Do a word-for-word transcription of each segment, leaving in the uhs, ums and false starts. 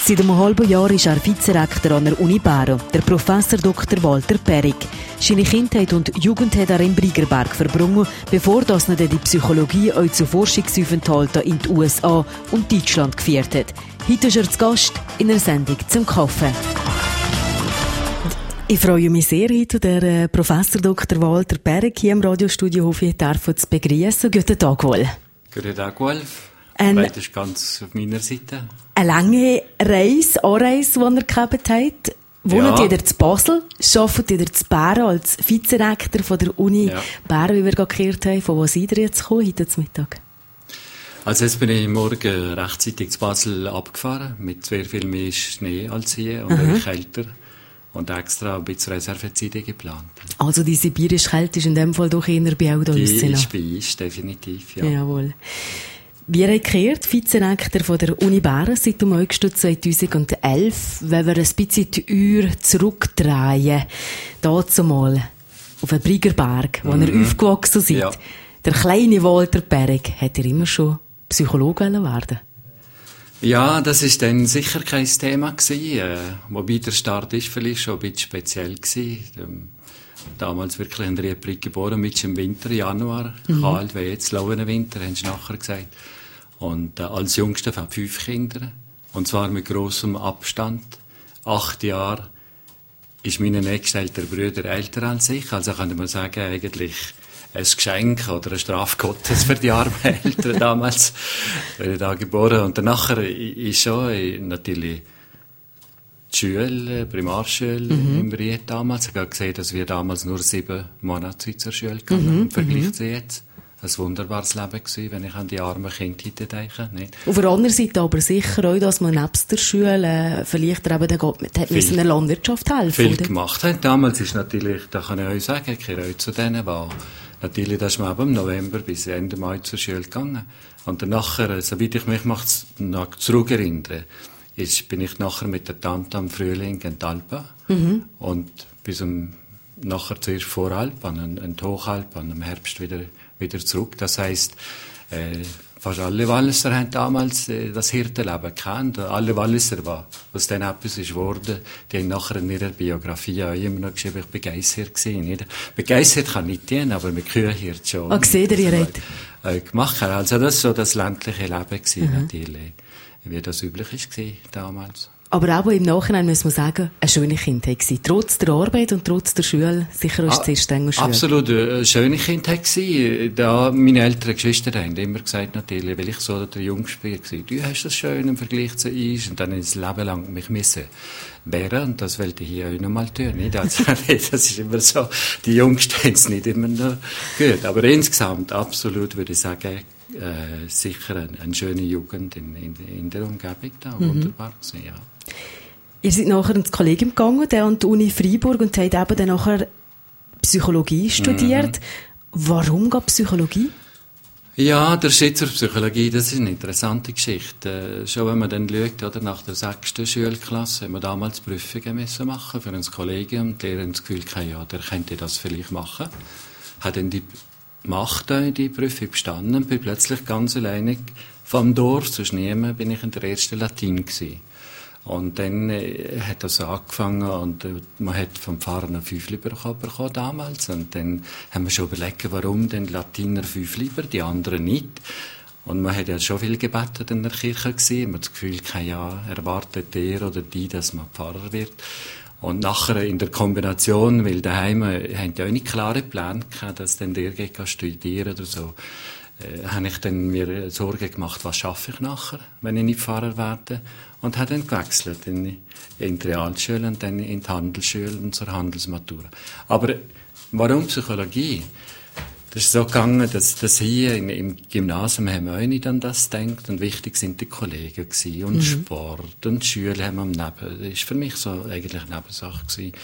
Seit einem halben Jahr ist er Vizerektor an der Uni Bern, der Professor Doktor Walter Perig. Seine Kindheit und Jugend hat er im Briegerberg verbrungen, bevor das nicht die Psychologie auch zu Forschungsaufenthalten in die U S A und Deutschland geführt hat. Heute ist er zu Gast in einer Sendung zum Kaffee. Ich freue mich sehr, heute den Professor Doktor Walter Perig hier im Radiostudio Hofi zu begrüßen. Guten Tag wohl. Guten Tag, Wolf. Ein, das ist ganz auf meiner Seite. Eine lange Reise, Anreise, die er gehabt hat. Wohnt ja. ihr zu Basel, arbeitet ihr zu Bern als Vizerektor von der Uni ja. Bern, wie wir gerade gehört haben. Von wo seid ihr jetzt gekommen, heute zum Mittag? Also jetzt bin ich morgen rechtzeitig zu Basel abgefahren, mit sehr viel mehr Schnee als hier und mhm. kälter. Und extra ein bisschen Reservezeit geplant. Also die sibirische Kälte ist in dem Fall doch eher bei uns. Die ist bei uns, definitiv, ja. Jawohl. Wir haben gehört, Vizerektor von der Uni Bern seit dem August zweitausendelf. Wenn wir ein bisschen die Uhr zurückdrehen, dazu mal auf den Briegerberg, wo mhm. ihr aufgewachsen seid. Ja. Der kleine Walter Perig, hat er immer schon Psychologe werden? Ja, das ist dann sicher kein Thema gewesen, äh, wobei der Start ist vielleicht schon ein bisschen speziell gewesen. Ähm, damals wirklich in Riedbrück geboren, mit im Winter, Januar, mhm. kalt wie jetzt, lauen Winter, haben sie nachher gesagt. Und äh, als Jüngster von fünf Kindern, und zwar mit grossem Abstand. Acht Jahre ist mein nächstälter Bruder älter als ich, also könnte man sagen, eigentlich ein Geschenk oder eine Strafe Gottes für die armen Eltern damals, wenn ich da geboren. Und danach ist schon natürlich die Schule, Primarschule mhm. im Ried damals. Ich habe gesehen, dass wir damals nur sieben Monate zur Schule gegangen mhm. im Vergleich mhm. zu jetzt. Ein wunderbares Leben gewesen, wenn ich an die armen Kinder heute denke. Nicht? Auf der anderen Seite aber sicher auch, dass man nebst der Schule äh, vielleicht eben den Gott mit in der Landwirtschaft helfen. Viel oder? gemacht haben. Damals ist natürlich, da kann ich euch sagen, ich gehöre zu denen, war natürlich, da ist man eben im November bis Ende Mai zur Schule gegangen. Und dann nachher, soweit ich mich noch zurückerinnere, ist, bin ich nachher mit der Tante am Frühling in die Alpen. Mhm. Und bis um, nachher zuerst Voralp, an den Hochalp, an dem Herbst wieder, wieder zurück. Das heisst, äh, fast alle Walliser haben damals äh, das Hirtenleben gekannt. Alle Walliser, was dann etwas ist geworden, die haben nachher in ihrer Biografie auch immer noch geschrieben, ich bin begeistert gewesen. Nicht? Begeistert kann nicht dienen, aber mit Kühenhirt schon. Ah, seht ihr, ihr äh, gemacht haben. Also das war so das ländliche Leben gewesen, mhm. natürlich, wie das üblich war damals. Aber auch im Nachhinein muss man sagen, eine schöne Kindheit gewesen. Trotz der Arbeit und trotz der Schule, sicher auch sehr streng Schule. Absolut, eine schöne Kindheit gewesen. Da, meine älteren Geschwister haben immer gesagt, natürlich, weil ich so der Jüngste war, du hast das schön im Vergleich zu uns. Und dann ist das Leben lang mich missen wehren. Und das wollte ich hier auch noch mal tun, nicht? Also, das ist immer so, die Jüngsten haben es nicht immer noch gut. Aber insgesamt, absolut, würde ich sagen, äh, sicher eine, eine schöne Jugend in, in, in der Umgebung da. Mhm. Wunderbar gewesen, ja. Ihr seid nachher ins Kollegium gegangen, der an die Uni Freiburg, und habt eben dann nachher Psychologie studiert. Mhm. Warum geht Psychologie? Ja, der Schritt zur Psychologie, das ist eine interessante Geschichte. Äh, schon wenn man dann schaut, oder, nach der sechsten Schulklasse, haben wir damals Prüfungen müssen machen für ein Kollegium. Die Lehrer haben das Gefühl gehabt, ja, der könnte das vielleicht machen. Hat dann die Macht die Prüfung bestanden und bin plötzlich ganz alleinig vom Dorf, sonst niemand, bin ich in der ersten Latin gewesen. Und dann äh, hat das angefangen und äh, man hat vom Pfarrer noch fünf Lieber bekommen damals. Und dann haben wir schon überlegt, warum denn Latiner fünf Lieber, die anderen nicht. Und man hat ja schon viel gebetet in der Kirche gesehen. Man hat das Gefühl, kein Jahr erwartet der oder die, dass man Pfarrer wird. Und nachher in der Kombination, weil daheim äh, haben ja auch nicht klare Pläne gehabt, dass dann der geht studieren oder so, äh, habe ich dann mir Sorgen gemacht, was schaffe ich nachher, wenn ich nicht Pfarrer werde. Und habe dann gewechselt in, in die Realschule und dann in die Handelsschule und zur Handelsmatura. Aber warum Psychologie? Das ist so gegangen, dass, dass hier im, im Gymnasium haben wir auch nicht an das gedacht. Und wichtig sind die Kollegen gewesen. Und mhm. Sport und Schule haben wir am Neben. Das war für mich so eigentlich eine Nebensache gewesen.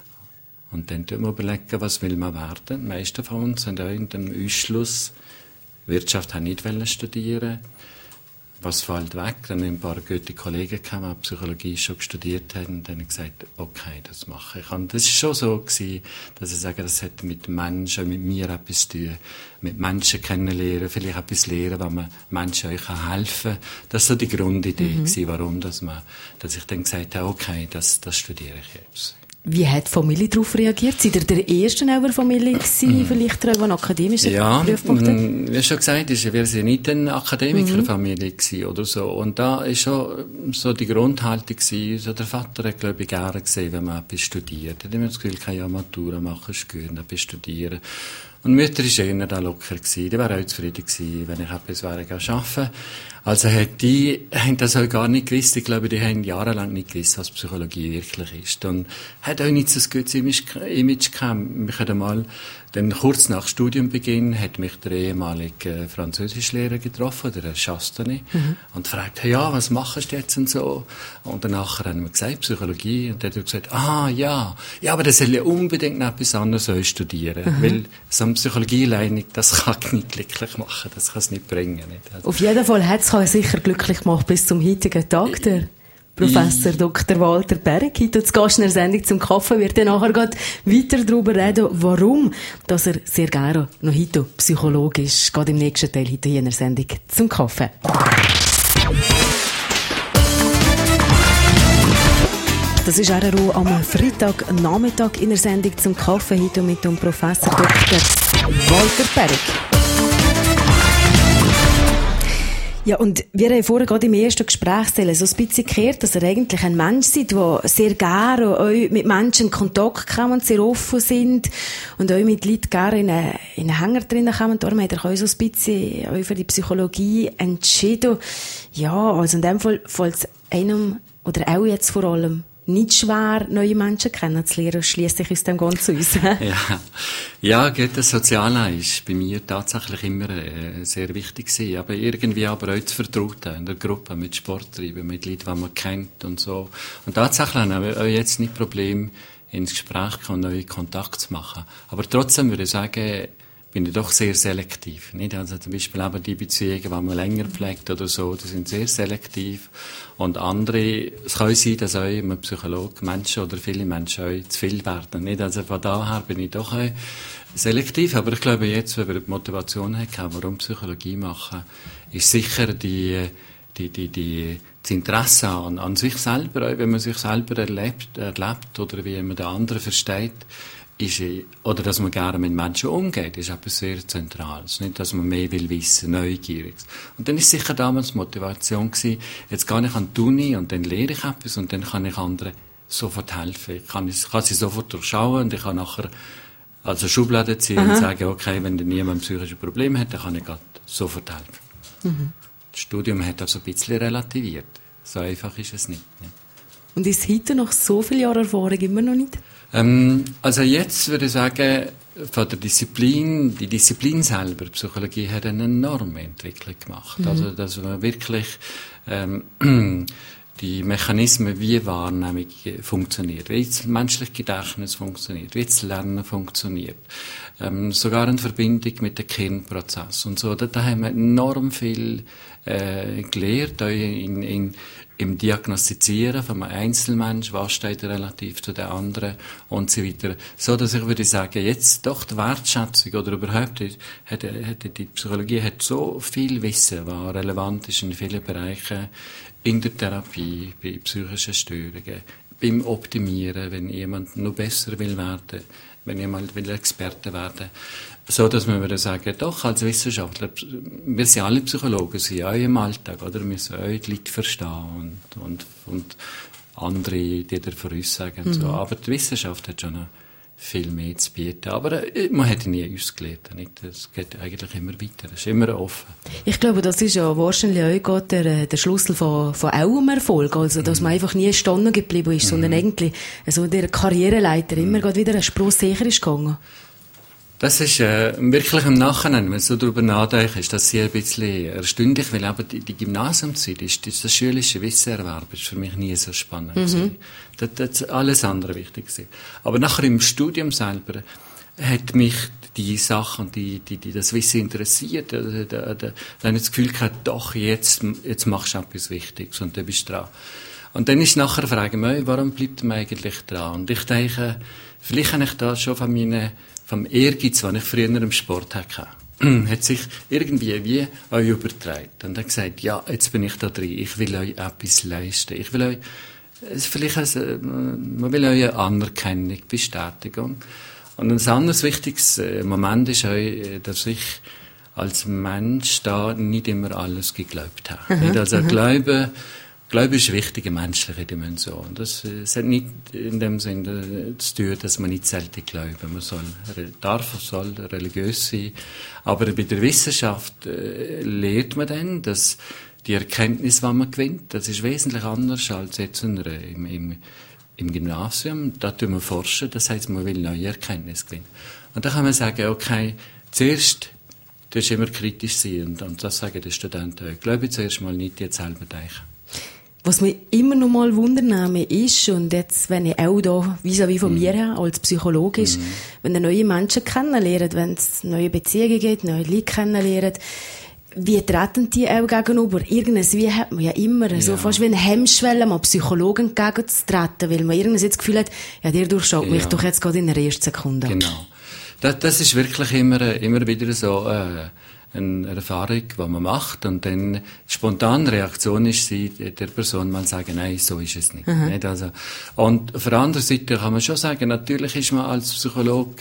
Und dann tun wir überlegen, was will man werden. Die meisten von uns haben auch in dem Ausschluss Wirtschaft haben nicht studieren. was fällt weg? Dann haben ein paar gute Kollegen gekommen, die Psychologie schon studiert haben, und dann haben gesagt, okay, das mache ich. Und das war schon so gewesen, dass ich sage, das hat mit Menschen, mit mir etwas zu tun, mit Menschen kennenlernen, vielleicht etwas lernen, wenn man Menschen euch helfen kann. Das war so die Grundidee mhm. gewesen, warum, dass man, dass ich dann gesagt habe, okay, das, das studiere ich jetzt. Wie hat die Familie darauf reagiert? Seid ihr der erste in eurer Familie gewesen, vielleicht, der eine akademische ja, Prüfpunkt hat? Ja, wie schon gesagt, ist, wir sind nicht eine Akademikerfamilie mhm. gewesen oder so. Und da ist schon so die Grundhaltung gewesen, so der Vater hat, glaube ich, gerne gesehen, wenn man etwas studiert. Er hat immer das Gefühl, keine ja, Matura machen, ist gut, etwas studieren. Und die Mutter war eher da locker gewesen. Die wäre auch zufrieden gewesen, wenn ich etwas wäre arbeiten. Also hat die, haben das auch gar nicht gewusst. Ich glaube, die haben jahrelang nicht gewusst, was Psychologie wirklich ist. Und hat auch nicht so ein gutes Image, Image gehabt. Mich hat einmal, dann kurz nach Studiumbeginn, hat mich der ehemalige Französischlehrer getroffen, der Herr Chastany, mhm. und fragt, hey, ja, was machst du jetzt und so? Und danach haben wir gesagt, Psychologie. Und dann hat er gesagt, ah, ja, ja, aber das soll ja unbedingt noch etwas anderes studieren. Mhm. Weil so eine Psychologie alleine, das kann nicht glücklich machen, das kann es nicht bringen. Nicht? Also, auf jeden Fall hat es sicher glücklich gemacht bis zum heutigen Tag, der Professor Doktor Walter Berg. Heute zu Gast in der Sendung zum Kaffee wird dann nachher weiter darüber reden, warum dass er sehr gerne noch heute Psychologe ist. Geht im nächsten Teil heute hier in der Sendung zum Kaffee. Das ist R R O am Freitagnachmittag in der Sendung zum Kaffee, heute mit dem Professor Doktor Walter Berg. Ja, und wir haben vorher gerade im ersten Gesprächsteil so ein bisschen gehört, dass ihr eigentlich ein Mensch seid, der sehr gerne euch mit Menschen in Kontakt kommt und sehr offen sind und euch mit Leuten gerne in einen, in einen Hänger drinnen kommen. Darum habt ihr euch so ein bisschen euch für die Psychologie entschieden. Ja, also in dem Fall fällt es einem, oder auch jetzt vor allem, nicht schwer, neue Menschen kennenzulernen, schliesst sich aus dem Ganzen aus. ja, ja, gut, das Soziale ist bei mir tatsächlich immer äh, sehr wichtig gewesen, aber irgendwie aber auch zu vertrauten, in der Gruppe, mit Sport treiben, mit Leuten, die man kennt und so. Und tatsächlich haben wir jetzt nicht Problem, ins Gespräch kommen, neue Kontakte zu machen. Aber trotzdem würde ich sagen, bin ich doch sehr selektiv. Nicht? Also zum Beispiel eben die Beziehungen, die man länger pflegt oder so, die sind sehr selektiv. Und andere, es kann sein, dass auch ein Psychologe Menschen oder viele Menschen auch zu viel werden. Nicht? Also von daher bin ich doch auch selektiv. Aber ich glaube jetzt, wenn wir die Motivation haben, warum Psychologie machen, ist sicher die, die, die, die, das Interesse an, an sich selber, auch wenn man sich selber erlebt, erlebt oder wie man den anderen versteht, ist, oder dass man gerne mit Menschen umgeht, ist etwas sehr Zentrales. Nicht, dass man mehr will wissen, neugierig. Und dann ist sicher damals die Motivation gewesen, jetzt gehe ich an die Uni und dann lehre ich etwas und dann kann ich anderen sofort helfen. Ich kann, ich kann sie sofort durchschauen und ich kann nachher also Schubladen ziehen Aha. und sagen, okay, wenn da niemand ein psychisches Problem hat, dann kann ich sofort helfen. Mhm. Das Studium hat also ein bisschen relativiert. So einfach ist es nicht. Ne? Und ist heute nach so vielen Jahren Erfahrung immer noch nicht? Ähm, also jetzt würde ich sagen, von der Disziplin, die Disziplin selber, Psychologie hat eine enorme Entwicklung gemacht. Mhm. Also, dass man wirklich ähm, die Mechanismen, wie Wahrnehmung funktioniert, wie das menschliche Gedächtnis funktioniert, wie das Lernen funktioniert, ähm, sogar in Verbindung mit dem Kirnprozess und so. Da, da haben wir enorm viel äh, gelernt, auch in, in im Diagnostizieren von einem Einzelmensch, was steht relativ zu den anderen und so weiter. So, dass ich würde sagen, jetzt doch die Wertschätzung oder überhaupt hat, hat die Psychologie hat so viel Wissen, was relevant ist in vielen Bereichen, in der Therapie, bei psychischen Störungen, beim Optimieren, wenn jemand noch besser will werden, wenn jemand will Experte werden. So, dass man würde sagen, doch, als Wissenschaftler, wir sind alle Psychologen, sind auch im Alltag, oder? Wir müssen auch die Leute verstehen und, und, und andere, die da für uns sagen, mhm. so. Aber die Wissenschaft hat schon noch viel mehr zu bieten. Aber äh, man hätte nie ausgelernt, nicht? Es geht eigentlich immer weiter, es ist immer offen. Ich glaube, das ist ja wahrscheinlich auch der, der Schlüssel von, von allem Erfolg, also, dass mhm. man einfach nie stehen geblieben ist, mhm. sondern irgendwie, so der Karriereleiter mhm. immer wieder ein Sprung sicher ist gegangen. Das ist äh, wirklich im Nachhinein, wenn du so darüber nachdenkst, ist das sehr ein bisschen erstaunlich, weil eben die, die Gymnasiumzeit, ist, das, das schulische Wissenerwerb ist für mich nie so spannend mhm. das, das ist alles andere wichtig gewesen. Aber nachher im Studium selber hat mich die Sachen, die, die, die das Wissen interessiert, da, da, da, dann das Gefühl gehabt, doch, jetzt, jetzt machst du etwas Wichtiges und dann bist du dran. Und dann ist nachher die Frage, warum bleibt man eigentlich dran? Und ich denke, vielleicht habe ich da schon von meinen, vom Ehrgeiz, den ich früher im Sport hatte, hat sich irgendwie wie euch übertragen. Und dann gesagt, ja, jetzt bin ich da drin, ich will euch etwas leisten. Ich will euch, vielleicht, also, man will euch eine Anerkennung, Bestätigung. Und ein anderes wichtiges Moment ist euch, dass ich als Mensch da nicht immer alles geglaubt habe. Mhm, also mhm. Glaube, Glaube ist eine wichtige menschliche Dimension. Das, das hat nicht in dem Sinne zu tun, dass man nicht selten glaubt. Man soll, darf, soll religiös sein. Aber bei der Wissenschaft äh, lernt man dann, dass die Erkenntnis, die man gewinnt, das ist wesentlich anders als jetzt in einer, im, im, im Gymnasium. Da tun wir forschen, das heisst, man will neue Erkenntnisse gewinnen. Und da kann man sagen, okay, zuerst, du musst immer kritisch sein. Und, und das sagen die Studenten auch. Glaube ich zuerst mal nicht, jetzt selber denken. Was mich immer noch mal wundern ist, und jetzt, wenn ich auch da vis-à-vis von mm. mir her, als Psychologe ist, mm. wenn ihr neue Menschen kennenlernt, wenn es neue Beziehungen gibt, neue Leute kennenlernt, wie treten die auch gegenüber? Irgendwie hat man ja immer ja. so fast wie eine Hemmschwelle, mal Psychologen entgegenzutreten, weil man irgendwie das Gefühl hat, ja, der durchschaut ja. mich doch jetzt gerade in der ersten Sekunde. Genau. Das, das ist wirklich immer, immer wieder so, äh, eine Erfahrung, die man macht, und dann die spontane Reaktion ist, sie der Person mal sagen, nein, so ist es nicht. Mhm. nicht? Also, und auf der anderen Seite kann man schon sagen, natürlich ist man als Psychologe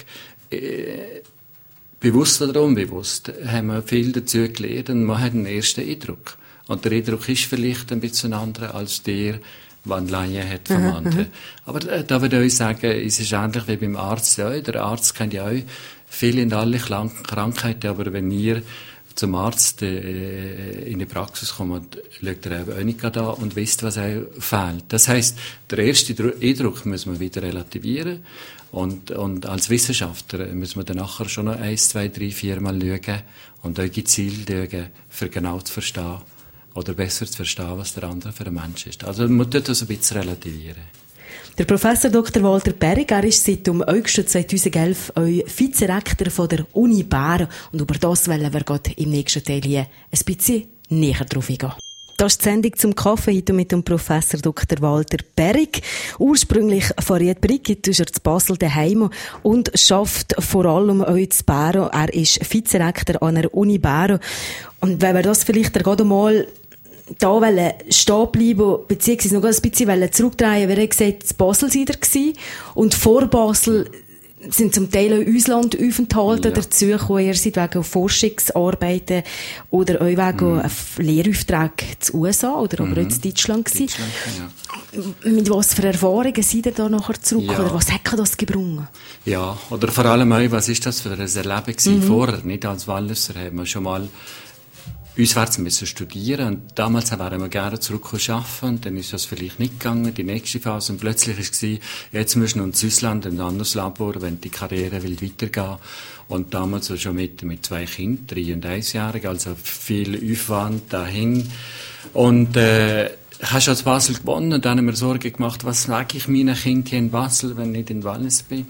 äh, bewusst oder unbewusst, haben wir viel dazu gelernt und man hat einen ersten Eindruck. Und der Eindruck ist vielleicht ein bisschen anderer als der, was ein Laie hat vom mhm. anderen. Aber äh, da würde ich sagen, es ist ähnlich wie beim Arzt. Ja, der Arzt kennt ja auch viele und alle Krankheiten, aber wenn ihr zum Arzt äh, in die Praxis kommt, schaut er auch nicht da und wisst, was auch fehlt. Das heisst, der erste Eindruck müssen wir wieder relativieren und, und als Wissenschaftler müssen wir dann nachher schon noch eins, zwei, drei, vier Mal schauen und auch gezielt schauen, für genau zu verstehen oder besser zu verstehen, was der andere für ein Mensch ist. Also man tut das ein bisschen relativieren. Der Professor Doktor Walter Berrig, er ist seit dem August zweitausendelf Vizerektor von der Uni Bern. Und über das wollen wir gerade im nächsten Teil hier ein bisschen näher drauf eingehen. Das ist die Sendung zum Kaffee heute mit dem Professor Doktor Walter Berrig. Ursprünglich von Ried Brigitte ist er zu Basel daheim und schafft vor allem auch zu Bern. Er ist Vizerektor an der Uni Bern. Und wenn wir das vielleicht gerade mal da wollen stehen bleiben, beziehungsweise noch ein bisschen zurückdrehen, wäre gesagt, in Basel seid ihr gewesen. Und vor Basel sind zum Teil auch Auslandaufenthalte ja. dazu gekommen. Ihr seid wegen Forschungsarbeiten oder auch wegen mhm. Lehraufträgen zu U S A oder mhm. aber auch in Deutschland gewesen. Deutschland, ja. Mit was für Erfahrungen seid ihr da nachher zurück? Ja. Oder was hat das gebrungen? Ja, oder vor allem auch, was ist das für ein Erleben gewesen mhm. vorher? Nicht als Walliser haben wir schon mal auswärts müssen studieren und damals wären wir gerne zurückgekommen arbeiten und dann ist das vielleicht nicht gegangen, die nächste Phase und plötzlich war es, jetzt müssen wir ins Ausland, in ein anderes Labor, wenn die Karriere will weitergehen und damals so schon mit, mit zwei Kindern, drei- und einjährig, also viel Aufwand dahin und äh, ich habe schon in Basel gewonnen und dann haben wir Sorgen gemacht, was sage ich meinen Kindern hier in Basel, wenn ich nicht in Wallis bin.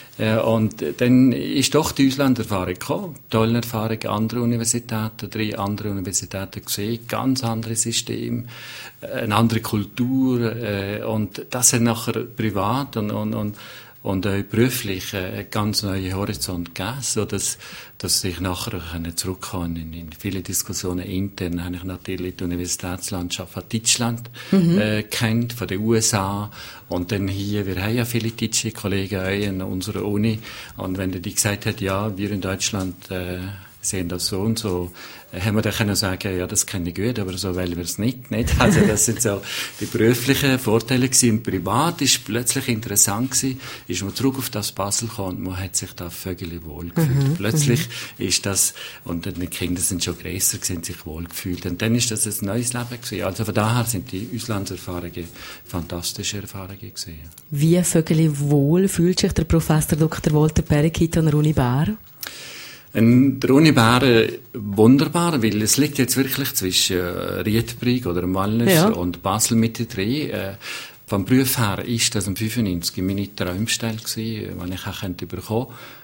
Und dann ist doch die Auslanderfahrung gekommen. Tolle Erfahrung, andere Universitäten, drei andere Universitäten gesehen, ganz anderes System, eine andere Kultur, und das hat nachher privat und, und, und, und auch beruflich einen ganz neuen Horizont gegeben, so dass, dass ich nachher zurückkommen in, in viele Diskussionen intern, habe ich natürlich die Universitätslandschaft von Deutschland mhm. äh, kennt, von den U S A und dann hier, wir haben ja viele deutsche Kollegen auch in unserer Uni und wenn die gesagt hat, ja, wir in Deutschland äh, sehen das so und so, haben wir dann können sagen, ja, das kenne ich gut, aber so wollen wir es nicht, nicht. Also das sind so die beruflichen Vorteile gewesen. Und privat ist plötzlich interessant gewesen, ist man zurück auf das Basel gekommen und man hat sich da völlig wohl gefühlt. Mhm. Plötzlich mhm. ist das, und die Kinder sind schon grösser gewesen, sich wohl gefühlt. Und dann ist das ein neues Leben gewesen. Also von daher sind die Auslandserfahrungen fantastische Erfahrungen gewesen. Wie völlig wohl fühlt sich der Professor Doktor Walter Berrig heute an der Uni Bern? In der Uni Bern wunderbar, weil es liegt jetzt wirklich zwischen Riedbrig oder Wallis ja. und Basel Mitte drin. Äh, vom Beruf her ist das um fünfundneunzig meine Traumstelle gewesen, die ich auch bekommen konnte.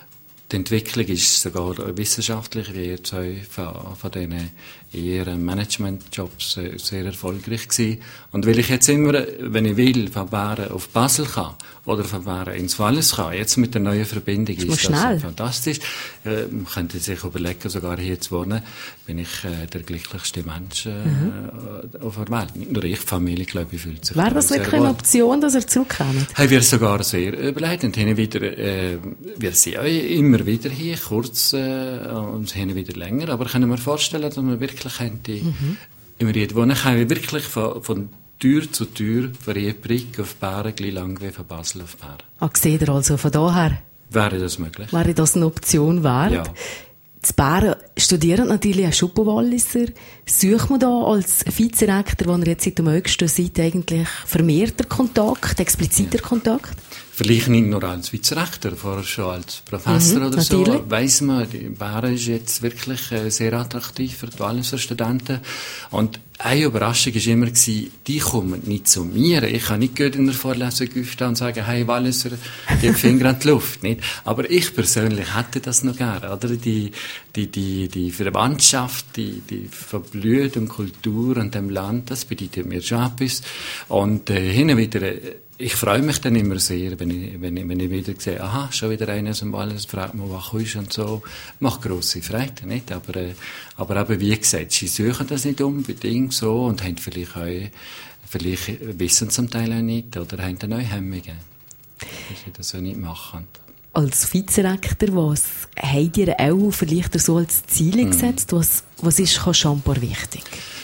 die Entwicklung ist sogar wissenschaftlich, wie ihr zwei von, von diesen eher Managementjobs äh, sehr erfolgreich gewesen. Und weil ich jetzt immer, wenn ich will, von Bären auf Basel kann oder von Bären ins Wallis kann, jetzt mit der neuen Verbindung ist, ist das schnell. Fantastisch. Äh, man könnte sich überlegen, sogar hier zu wohnen, bin ich äh, der glücklichste Mensch äh, mhm. auf der Welt. Nicht nur ich, die Familie, glaube ich, fühlt sich Wäre das wirklich eine Option, dass ihr zurückkommt? Haben wir sogar sehr überlegt und hin wieder, äh, wir sind ja immer wieder hier, kurz äh, und hin wieder länger, aber können wir vorstellen, dass wir wirklich könnte, mhm. immer hier wohnen, kann ich wirklich von, von Tür zu Tür, von Riebrick auf Bären, gleich lang wie von Basel auf Bären. Ah, seht ihr also von daher? Wäre das möglich? Wäre das eine Option wert? Ja. Die Bären studieren natürlich auch Schuppenwalliser. Sucht man da als Vizerektor, wo ihr jetzt seit dem August seid, eigentlich vermehrter Kontakt, expliziter ja. Kontakt? Vielleicht nicht nur als Vizerektor, vorher schon als Professor mhm, oder natürlich. So. Weiss man, die Bären ist jetzt wirklich äh, sehr attraktiv für die Walliser Studenten. Und eine Überraschung war immer, die kommen nicht zu mir. Ich kann nicht gut in der Vorlesung aufstehen und sagen, hey Walliser, die Finger an die Luft. Nicht? Aber ich persönlich hätte das noch gerne. Oder? Die, die, die, die Verwandtschaft, die, die Verblüht und Kultur und dem Land, das bedeutet mir schon etwas. Und äh, hin und wieder, ich freue mich dann immer sehr, wenn ich, wenn ich, wenn ich wieder sehe, aha, schon wieder einer aus dem Wallis, fragt mich, was ist und so. Macht grosse Freude, nicht? Aber, äh, aber eben, wie gesagt, sie suchen das nicht unbedingt so und haben vielleicht auch, vielleicht wissen zum Teil auch nicht oder haben dann auch Hemmungen, dass sie das so nicht machen. Als Vizerektor, was habt ihr auch vielleicht so als Ziel gesetzt? Mm. Was, was ist Champor wichtig?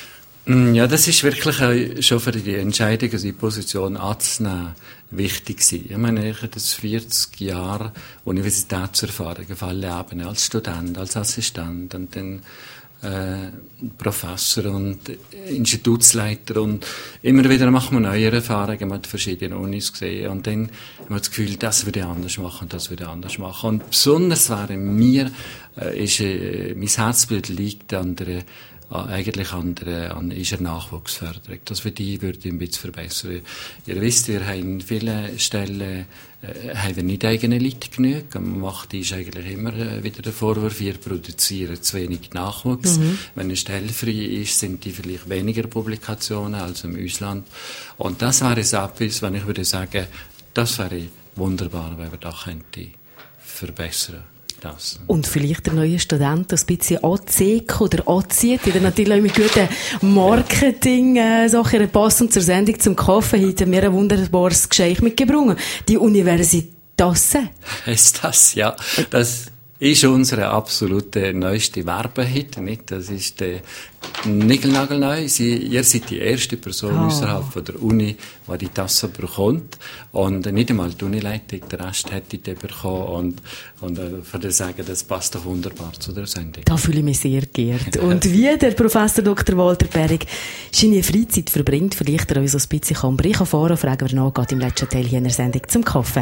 Ja, das ist wirklich auch schon für die Entscheidung, also die Position anzunehmen, wichtig gewesen. Ich meine, ich habe das vierzig Jahre Universitätserfahrung auf alle Ebenen, als Student, als Assistent und dann äh, Professor und Institutsleiter und immer wieder machen wir neue Erfahrungen mit verschiedenen Unis gesehen und dann haben wir das Gefühl, das würde ich anders machen, das würde ich anders machen. Und besonders wäre mir, äh, ist, äh, mein Herzblut liegt an der eigentlich an der, an ist eine Nachwuchsförderung. Das für die würde ich ein bisschen verbessern. Ihr wisst, wir haben in vielen Stellen, äh, haben wir nicht eigene Leute genug. Man macht ist eigentlich immer äh, wieder der Vorwurf, wir produzieren zu wenig Nachwuchs. Mhm. Wenn eine Stelle frei ist, sind die vielleicht weniger Publikationen als im Ausland. Und das wäre es etwas, wenn ich würde sagen, das wäre wunderbar, wenn wir das könnte verbessern. Das. Und vielleicht der neue Student ein bisschen anzieht oder anzieht, der natürlich auch mit guten Marketing-Sachen passend zur Sendung zum Kaffee hat mir ein wunderbares Geschenk mitgebracht. Die Universitasse. Ist das, ja. Das ist unsere absolute neueste Werbehit, nicht? Das ist der Nigelnagelneu. Sie, ihr seid die erste Person oh. außerhalb von der Uni, die die Tasse bekommt. Und nicht einmal die Unileitung, der Rest hätte die bekommen. Und, und äh, von der sagen, das passt doch wunderbar zu der Sendung. Da fühle ich mich sehr geehrt. Und wie der Professor Doktor Walter Berrig seine Freizeit verbringt, vielleicht er uns ein bisschen kann Brich erfahren, fragen wir nach, geht im letzten Teil hier in der Sendung zum Kaffee.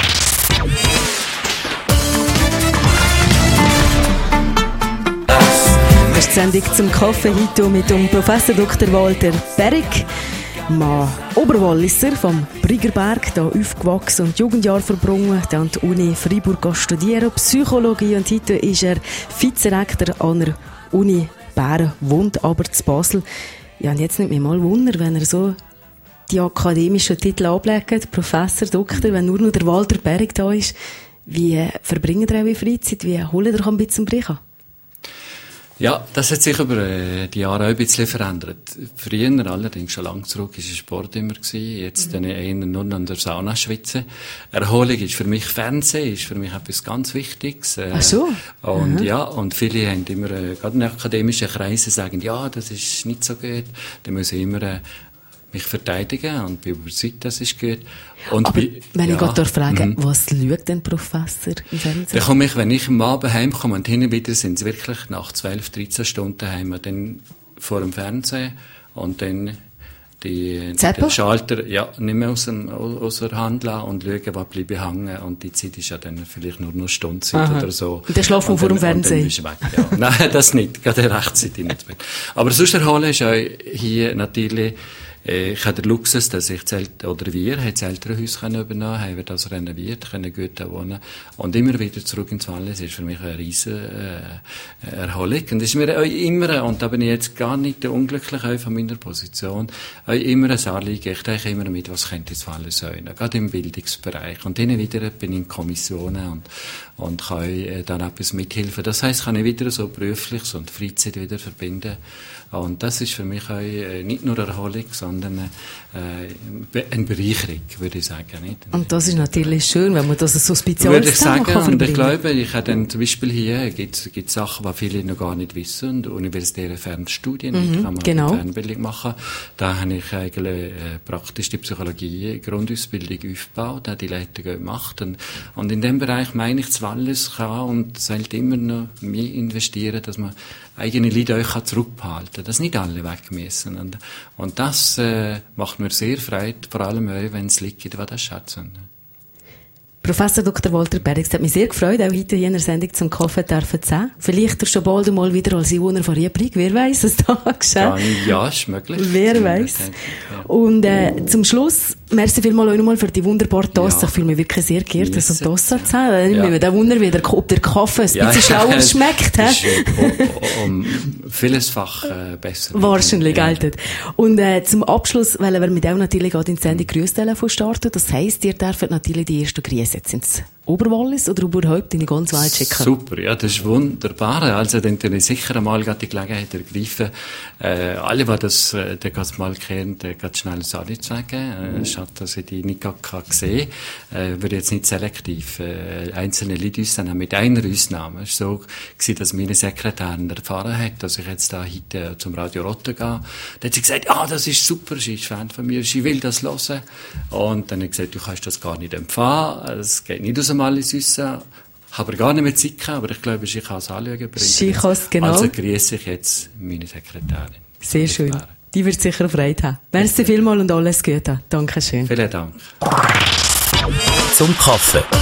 Das ist die Sendung zum Kaffee heute mit dem Professor Doktor Walter Berrig, Mann Oberwalliser vom Briggerberg, da aufgewachsen und Jugendjahr verbrungen, dann an der Uni Freiburg studieren, Psychologie und heute ist er Vizerektor an der Uni Bern, wohnt aber zu Basel. Ja, und jetzt nimmt mich mal Wunder, wenn er so die akademischen Titel ablegt, Professor, Doktor, wenn nur noch der Walter Berrig da ist, wie verbringt er eure Freizeit, wie holt er ein bisschen Brich an? Ja, das hat sich über äh, die Jahre auch ein bisschen verändert. Früher, allerdings schon lange zurück, war Sport immer gewesen. Jetzt mhm. dann eher nur an der Sauna schwitzen. Erholung ist für mich Fernsehen, ist für mich etwas ganz Wichtiges. Äh, Ach so. Und mhm. ja, und viele haben immer, äh, gerade in akademischen Kreisen sagen, ja, das ist nicht so gut. Da muss ich immer äh, mich verteidigen und bin überzeugt, das ist gut. Und aber bei, wenn ja, ich gerade frage, mm. was schaut denn Professor im Fernsehen? Dann komme ich, wenn ich am Abend heimkomme und hin und wieder sind es wirklich nach zwölf, dreizehn Stunden heim, dann vor dem Fernsehen und dann die, den Schalter, ja, nicht mehr aus, dem, aus der Hand lassen und schauen, was bleibe hängen. Und die Zeit ist ja dann vielleicht nur noch Stundzeit Aha. oder so. Und dann schlafen wir vor dem Fernsehen? Und dann bist du weg, ja. Nein, das nicht. Gerade rechtzeitig nicht weg. Aber sonst erholen ist auch hier natürlich äh, ich habe den Luxus, dass ich Zelt, oder wir, das Elternhaus können übernommen, haben wir das renoviert, können gut wohnen. Und immer wieder zurück ins Wallis ist für mich eine riesen äh, Erholung. Und das ist mir auch immer, und da bin ich jetzt gar nicht unglücklich auch von meiner Position, auch immer ein Anliegen. Ich denke immer mit, was könnte das Wallis sein, gerade im Bildungsbereich. Und dann wieder bin ich in Kommissionen und, und kann äh, dann etwas mithelfen. Das heisst, kann ich wieder so berufliches und Freizeit wieder verbinden. Und das ist für mich auch äh, nicht nur Erholung, sondern äh, eine Bereicherung, würde ich sagen. Nicht? Und das ist natürlich schön, wenn man das so speziell würde ich sagen, kann und ich glaube, ich habe dann zum Beispiel hier, gibt es Sachen, die viele noch gar nicht wissen, und universitäre Fernstudien, mhm, die kann man genau. Fernbildung machen. Da habe ich eigentlich äh, praktisch die Psychologie, Grundausbildung aufgebaut, habe die Leitung gemacht. Und, und in dem Bereich meine ich, das Wallis kann und sollte immer noch mehr investieren, dass man eigene Leute euch zurückbehalten kann, dass nicht alle weg müssen. Und, und das äh, macht mir sehr Freude, vor allem auch, wenn es liegt, was das schätzen. Professor Doktor Walter Berg, es hat mich sehr gefreut, auch heute hier in der Sendung zum Kaffee dürfen zu sein. Vielleicht schon bald einmal wieder als Junior von Riebrich. Wer weiss, was da geschieht? Ja, ja, ist möglich. Wer weiss. Ja. Und äh, zum Schluss, merci vielmals auch nochmal für die wunderbare Tasse. Ja. Ich fühle mich wirklich sehr geehrt, das so Tasse zu haben. Ja. Ich wundere wieder, ob der Kaffee ein ja. bisschen schlauer schmeckt. Das ist um, um vielesfach äh, besser. Wahrscheinlich, ja. Geltet. Und äh, zum Abschluss wollen wir mit auch natürlich gerade in die Sendung Grüßtelefon starten. Das heisst, ihr dürft natürlich die ersten Grüße jetzt ins Oberwallis oder überhaupt in die ganze Welt schicken? Super, ja, das ist wunderbar. Also, dann tue ich sicher einmal die Gelegenheit ergreifen. Äh, alle, die das, äh, das mal kennen, äh, ganz schnell Sali zu sagen. Äh, schade, dass ich die nicht gerade gesehen habe. Äh, würde jetzt nicht selektiv, äh, einzelne Leute uns dann mit einer Ausnahme. Es war so gewesen, dass meine Sekretärin erfahren hat, dass ich jetzt da heute zum Radio Rotte gehe. Da hat sie gesagt, ah, das ist super, sie ist Fan von mir, sie will das hören. Und dann hat sie gesagt, du kannst das gar nicht empfangen, es geht nicht aus dem Wallis raus. Habe gar nicht mehr Zeit gehabt, aber ich glaube, sie kann es anschauen. Sie kann es, genau. Also grüße ich jetzt meine Sekretärin. Sehr schön. Die wird sicher Freude haben. Merci vielmals und alles Gute. Dankeschön. Vielen Dank. Zum Kaffee.